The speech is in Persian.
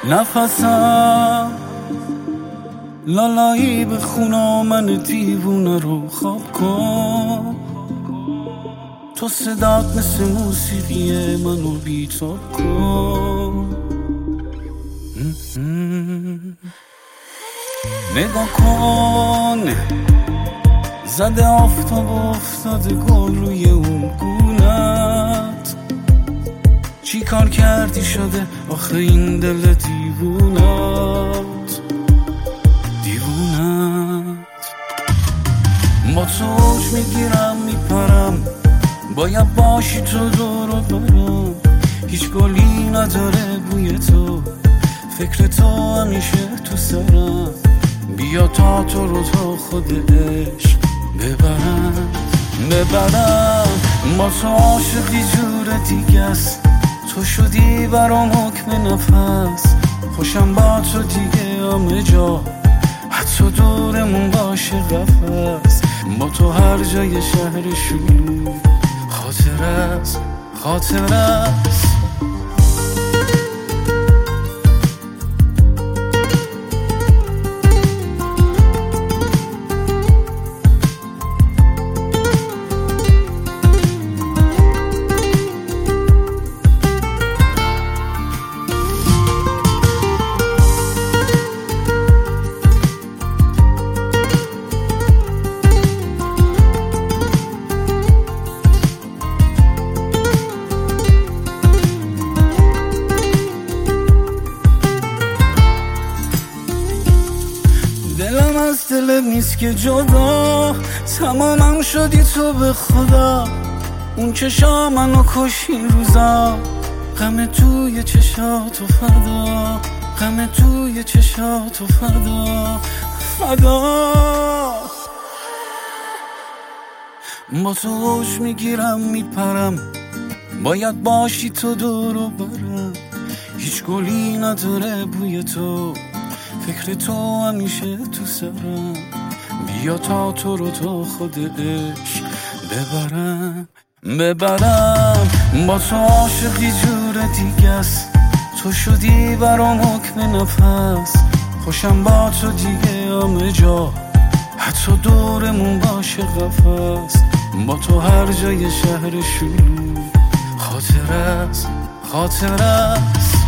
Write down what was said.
نفسم لالایی به خونا من دیوونه رو خواب کن. تو صدات مثل موسیقی منو بیتاب کن. نگاه کن زده آفتاب افتاده گل روی اون گونت. چی کار کردی شده آخه این دل دیوونت. با تو اوج میگیرم میپرم، باید باشی تو دور و برم. هیچ گلی نداره بوی تو، فکر تو همیشه تو سرم. بیا تا تو رو تا خود عشق ببرم. با تو عاشقی جور دیگه است، تو شدی برام حکم نفس. خوشم با تو دیگه همه جا، حتی دورمون باشه قفس. با تو هر جای شهر شلوغ خاطر است. دلم از دل نیست که جدا، تمامم شدی تو به خدا. اون چشا منو کش این روزا، غم توی چشاتو فدا. غم توی چشاتو فدا. با تو اوج میگیرم میپرم، باید باشی تو دور و برم. هیچ گلی نداره بوی تو، فکر تو همیشه تو سرم. بیا تا تو رو تا خود عشق ببرم. با تو عاشقی جور دیگه است، تو شدی برام حکم نفس. خوشم با تو دیگه همه جا، حتی دورمون باشه قفس. با تو هر جای شهر شلوغ خاطر است.